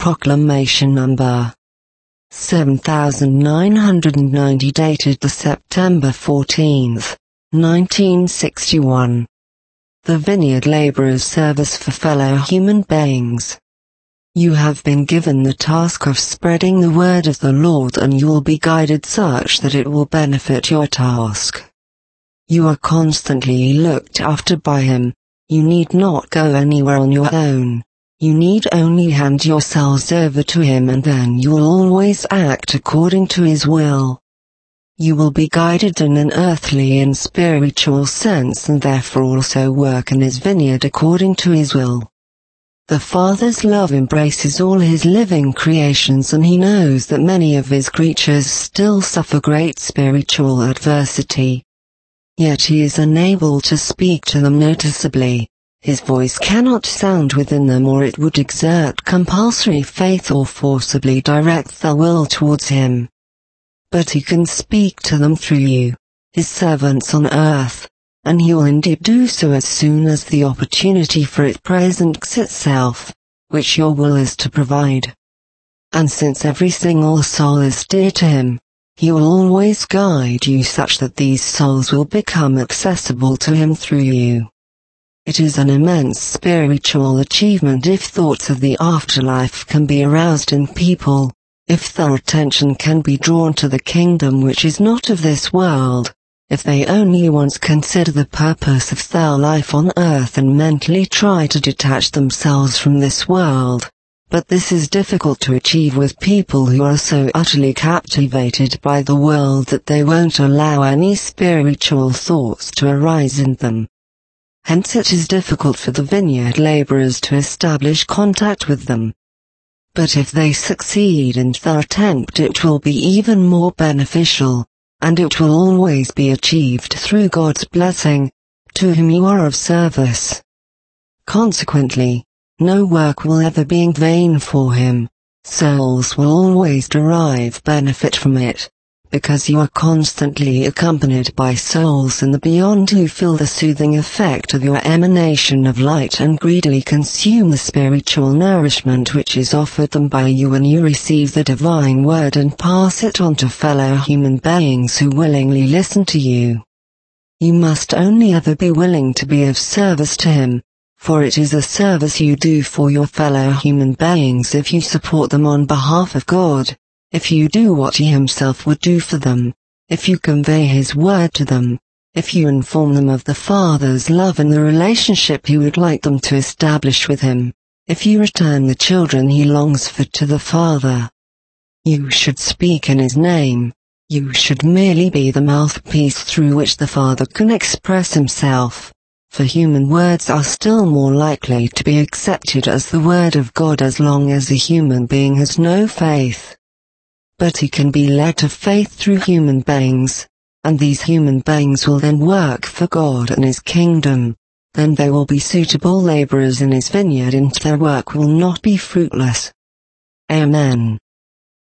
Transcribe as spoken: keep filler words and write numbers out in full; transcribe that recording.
Proclamation Number seven thousand nine hundred ninety, dated the September fourteenth, nineteen sixty-one. The Vineyard Laborers' Service for Fellow Human Beings. You have been given the task of spreading the word of the Lord, and you will be guided such that it will benefit your task. You are constantly looked after by Him. You need not go anywhere on your own. You need only hand yourselves over to Him, and then you will always act according to His will. You will be guided in an earthly and spiritual sense, and therefore also work in His vineyard according to His will. The Father's love embraces all His living creations, and He knows that many of His creatures still suffer great spiritual adversity. Yet He is unable to speak to them noticeably. His voice cannot sound within them, or it would exert compulsory faith or forcibly direct their will towards Him. But He can speak to them through you, His servants on earth, and He will indeed do so as soon as the opportunity for it presents itself, which your will is to provide. And since every single soul is dear to Him, He will always guide you such that these souls will become accessible to Him through you. It is an immense spiritual achievement if thoughts of the afterlife can be aroused in people, if their attention can be drawn to the kingdom which is not of this world, if they only once consider the purpose of their life on earth and mentally try to detach themselves from this world. But this is difficult to achieve with people who are so utterly captivated by the world that they won't allow any spiritual thoughts to arise in them. Hence it is difficult for the vineyard laborers to establish contact with them. But if they succeed in their attempt, it will be even more beneficial, and it will always be achieved through God's blessing, to whom you are of service. Consequently, no work will ever be in vain for Him. Souls will always derive benefit from it, because you are constantly accompanied by souls in the beyond who feel the soothing effect of your emanation of light and greedily consume the spiritual nourishment which is offered them by you when you receive the divine word and pass it on to fellow human beings who willingly listen to you. You must only ever be willing to be of service to Him, for it is a service you do for your fellow human beings if you support them on behalf of God. If you do what He Himself would do for them, if you convey His word to them, if you inform them of the Father's love and the relationship He would like them to establish with Him, if you return the children He longs for to the Father. You should speak in His name. You should merely be the mouthpiece through which the Father can express Himself, for human words are still more likely to be accepted as the word of God as long as a human being has no faith. But he can be led to faith through human beings, and these human beings will then work for God and His kingdom. Then they will be suitable laborers in His vineyard, and their work will not be fruitless. Amen.